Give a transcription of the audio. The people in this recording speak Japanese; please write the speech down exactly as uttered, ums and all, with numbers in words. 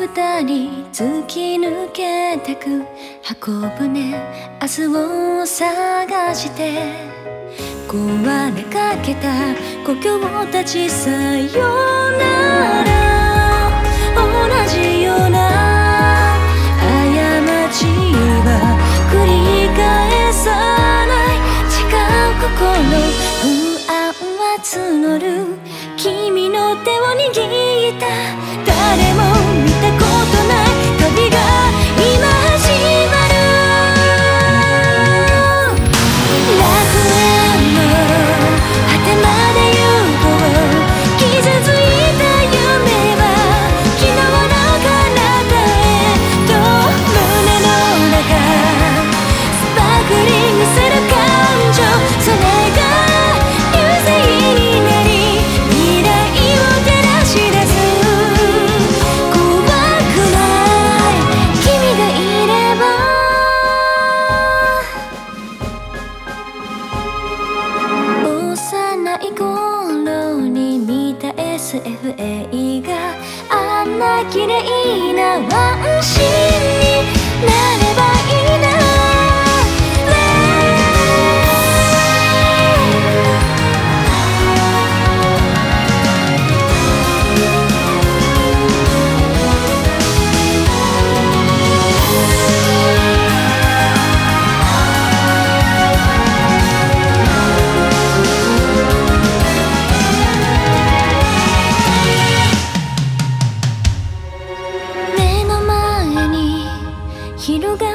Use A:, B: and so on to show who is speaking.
A: 二人突き抜けてく箱舟、明日を探して壊れかけた故郷たちさよなら。同じような過ちは繰り返さない。違う心、不安は募る。君の手を握った誰も見たことない旅が今始まる。楽園の果てまで行こう。傷ついた夢は昨日の彼方へと胸の中スパークリングする感情、それが流星になり未来を照らし出す。怖くない君がいれば。幼い頃に見た エスエフ 映画、あんな綺麗なワンシーンになればいいな。目の前に広が